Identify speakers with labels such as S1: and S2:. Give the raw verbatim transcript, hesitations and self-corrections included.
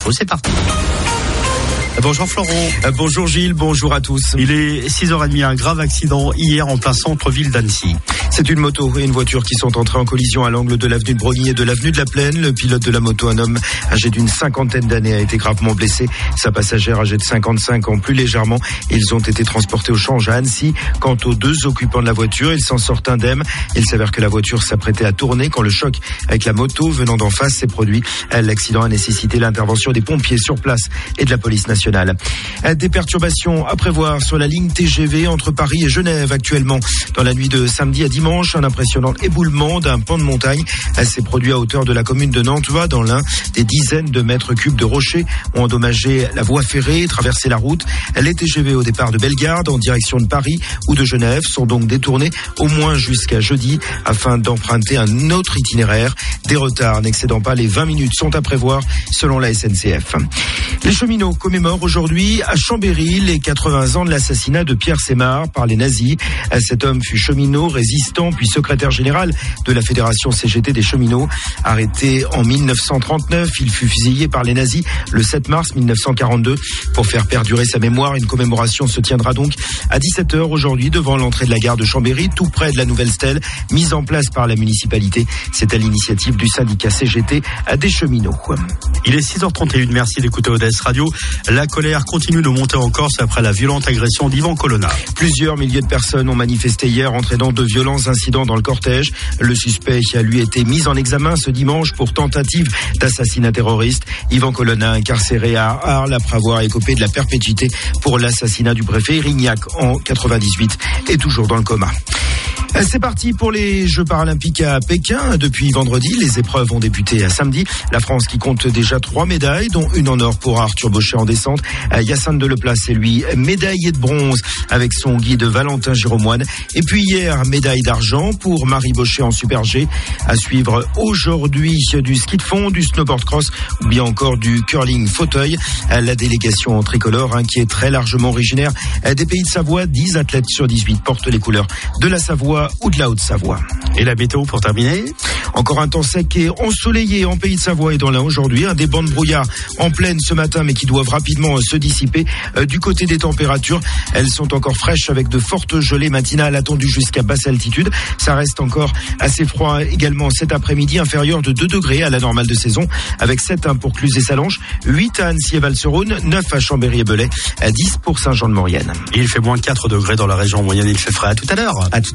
S1: infos. C'est parti. Bonjour Florent.
S2: Bonjour Gilles, bonjour à tous.
S1: Il est six heures trente, un grave accident hier en plein centre-ville d'Annecy.
S2: C'est une moto et une voiture qui sont entrées en collision à l'angle de l'avenue de Brogny et de l'avenue de la Plaine. Le pilote de la moto, un homme âgé d'une cinquantaine d'années, a été gravement blessé. Sa passagère, âgée de cinquante-cinq ans, plus légèrement. Ils ont été transportés au change à Annecy. Quant aux deux occupants de la voiture, ils s'en sortent indemnes. Il s'avère que la voiture s'apprêtait à tourner quand le choc avec la moto venant d'en face s'est produit. L'accident a nécessité l'intervention des pompiers sur place et de la police nationale. Des perturbations à prévoir sur la ligne T G V entre Paris et Genève actuellement. Dans la nuit de samedi à dimanche, un impressionnant éboulement d'un pan de montagne s'est produit à hauteur de la commune de Nantua. Dans l'un, des dizaines de mètres cubes de rochers ont endommagé la voie ferrée et traversé la route. Les T G V au départ de Bellegarde en direction de Paris ou de Genève sont donc détournés au moins jusqu'à jeudi afin d'emprunter un autre itinéraire. Des retards n'excédant pas les vingt minutes sont à prévoir selon la S N C F. Les cheminots commémorent aujourd'hui à Chambéry les quatre-vingts ans de l'assassinat de Pierre Semard par les nazis. Cet homme fut cheminot, résistant, puis secrétaire général de la Fédération C G T des cheminots. Arrêté en mille neuf cent trente-neuf, il fut fusillé par les nazis le sept mars mille neuf cent quarante-deux. Pour faire perdurer sa mémoire, une commémoration se tiendra donc à dix-sept heures aujourd'hui devant l'entrée de la gare de Chambéry, tout près de la nouvelle stèle mise en place par la municipalité. C'est à l'initiative du syndicat C G T des cheminots.
S1: Il est six heures trente et une, merci d'écouter O D S Radio. La colère continue de monter en Corse après la violente agression d'Ivan Colonna.
S2: Plusieurs milliers de personnes ont manifesté hier, entraînant de violents incidents dans le cortège. Le suspect a lui été mis en examen ce dimanche pour tentative d'assassinat terroriste. Ivan Colonna, incarcéré à Arles après avoir écopé de la perpétuité pour l'assassinat du préfet Erignac en quatre-vingt-dix-huit, est toujours dans le coma. C'est parti pour les Jeux paralympiques à Pékin. Depuis vendredi, les épreuves ont débuté à samedi. La France qui compte déjà trois médailles, dont une en or pour Arthur Bauchet en descente. Hyacinthe Deleplace, c'est lui, médaillé de bronze avec son guide Valentin Giromoine. Et puis hier, médaille d'argent pour Marie Bauchet en Super G. À suivre aujourd'hui du ski de fond, du snowboard cross ou bien encore du curling fauteuil. La délégation tricolore, hein, qui est très largement originaire des pays de Savoie, dix athlètes sur dix-huit portent les couleurs de la Savoie ou de la Haute-Savoie.
S1: Et la météo pour terminer?
S2: Encore un temps sec et ensoleillé en Pays de Savoie et dans l'Ain aujourd'hui. Un des bancs de brouillard en pleine ce matin mais qui doivent rapidement se dissiper. Euh, du côté des températures, elles sont encore fraîches avec de fortes gelées matinales attendues jusqu'à basse altitude. Ça reste encore assez froid également cet après-midi, inférieur de deux degrés à la normale de saison, avec sept hein, pour Cluse et Sallanches, huit à Annecy et Val-sur-Rhône, neuf à Chambéry et Belay, dix pour Saint-Jean-de-Maurienne.
S1: Il fait moins quatre degrés dans la région moyenne, il fait frais. À tout à l'heure.
S2: À tout